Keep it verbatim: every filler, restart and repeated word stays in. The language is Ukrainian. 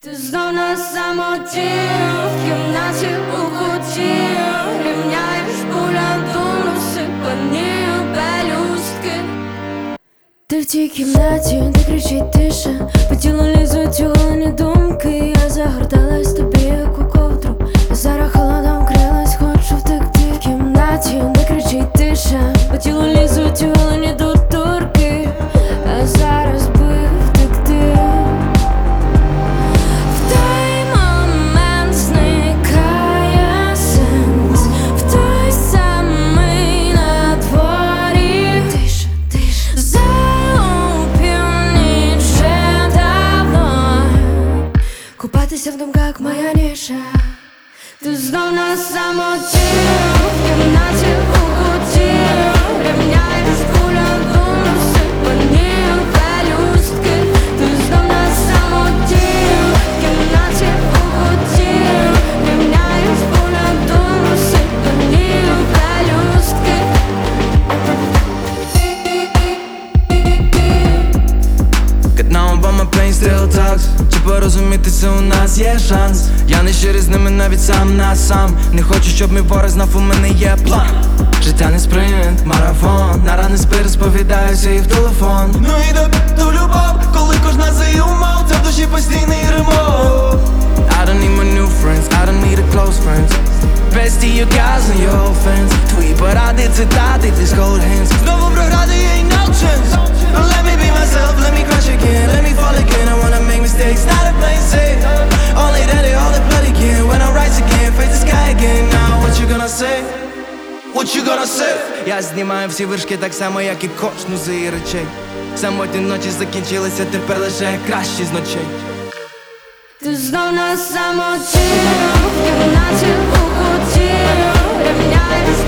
Ти знов на самоті, в кімнаті у куті, рівняєш буряду, розсипані пелюстки. Ти в тій кімнаті, де кричить тиша, по тілу лізуть улені думки. Я загорталась тобі, як у ковдру, я зараз холодом крилась, хочу втекти. В кімнаті, де кричить тиша, по тілу лізуть улені доторки, а зараз би втекти. В той момент зникає сенс, в той самий на дворі. Тиша, тиша, за опівніч вже давно. Купатися в думках моя ніша. Ти знов на самоті, в кімнаті у куті, рівняєш буряду, розсипані пелюстки. Ти знов на самоті, в кімнаті у куті, рівняєш буряду, розсипані пелюстки. Get now but my pain still talks. Чи порозумітися у нас є шанс? Я не щирий з ними навіть сам на сам. Не хочу, щоб мій ворог знав, у мене є план. Життя не спринт, марафон. На рани спи, розповідаюся і в телефон. Ну і до ту любов, коли кожна з її умов, це в душі постійний ремонт. I don't need my new friends, I don't need a close friends. Bestie, your guys and your old friends. Твої поради, цитати, ти hold hands. Знову програти ain't no chance. Let me be myself, let me crash again, let me fall again. I wanna make mistakes, not a plain safe. Only that they all the blood again. When I rise again, face the sky again. Now what you gonna say? What you gonna say? Я знімаю всі вершки так само, як і кожну з її речей. Самотні ночі закінчилися, тепер лише кращі з ночей. Ти знов на самоті, в кімнаті у куті, рівняєш